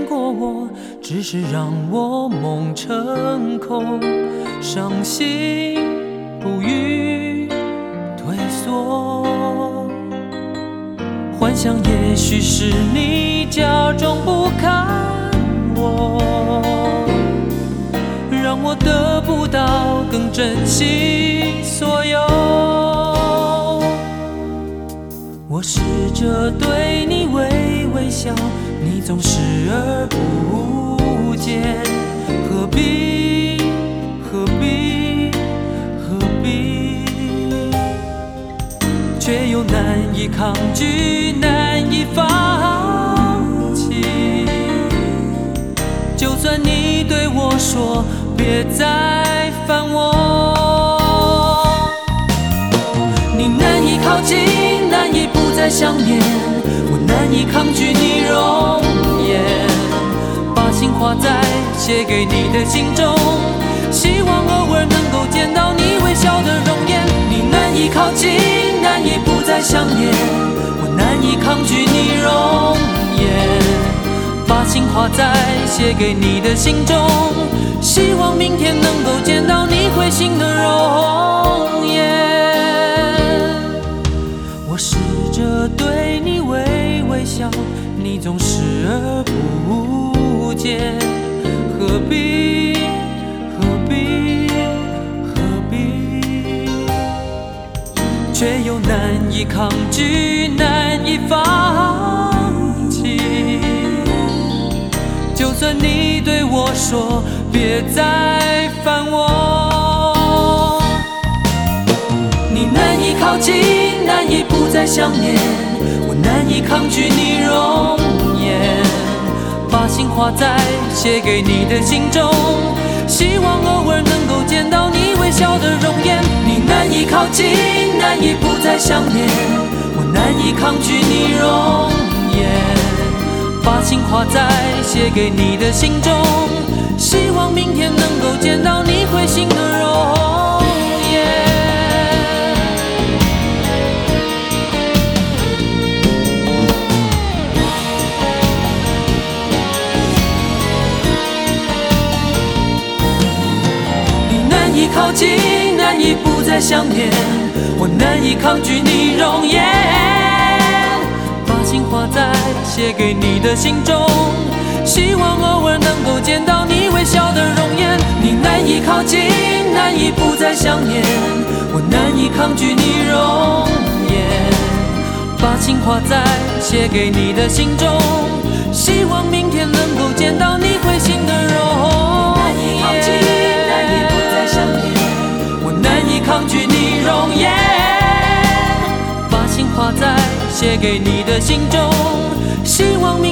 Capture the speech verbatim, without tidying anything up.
过我，只是让我梦成空，伤心不予退缩。幻想也许是你假装不看我，让我得不到更珍惜所有。我试着对你微微笑，你总视而不见，何必何必何必，却又难以抗拒，难以放弃。就算你对我说别再烦我，你难以靠近，难以不再想念，我难以抗拒你容颜，把心画在写给你的信中，希望偶尔能够见到你微笑的容颜。你难以靠近，难以不再想念，我难以抗拒你容颜，把心画在写给你的信中，希望明天能够见到你会心的容颜。我试着对你微微笑，你总视而不见，何必何必何必，却又难以抗拒，难以放弃。就算你对我说别再烦我，你难以靠近，难以不再想念，我难以抗拒你容颜，把心画在写给你的信中，希望偶尔能够见到你微笑的容颜。你难以靠近，难以不再想念，我难以抗拒你容颜，把心画在写给你的信中，希望明天能够见到你会心的容颜。你难以靠近，难以不再想念，我难以抗拒你容颜，把心画在写给你的信中，希望偶尔能够见到你微笑的容颜。你难以靠近，难以不再想念，我难以抗拒你容颜，把心画在写给你的信中，希望明天能够见到你会心的容颜。难以靠近，难以不再想念，我难以抗拒你容颜，把心画在写给你的信中，希望明